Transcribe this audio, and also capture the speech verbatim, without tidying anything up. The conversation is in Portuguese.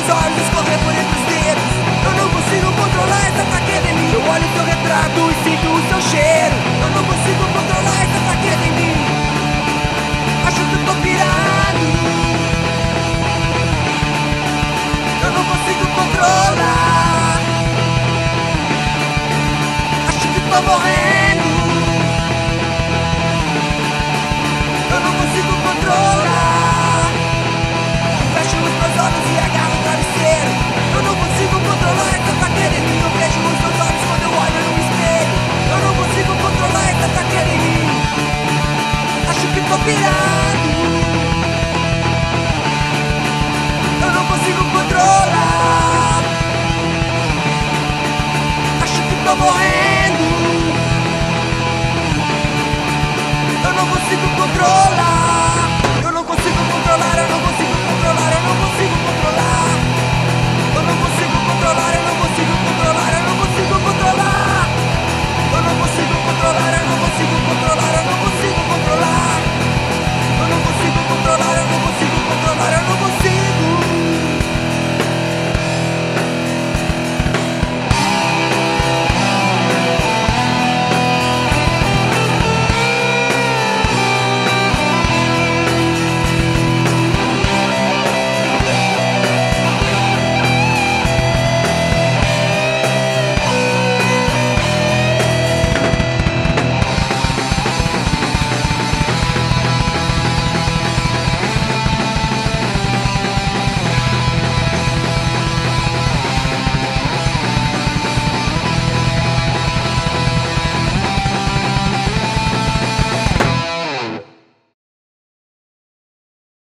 seus olhos, escorrer por entre os dedos. Eu não consigo controlar essa fraqueza em mim. Eu olho seu retrato e sinto o seu cheiro. Eu não consigo controlar essa fraqueza em mim. Acho que eu tô pirado. Eu não consigo controlar. Acho que tô morrendo.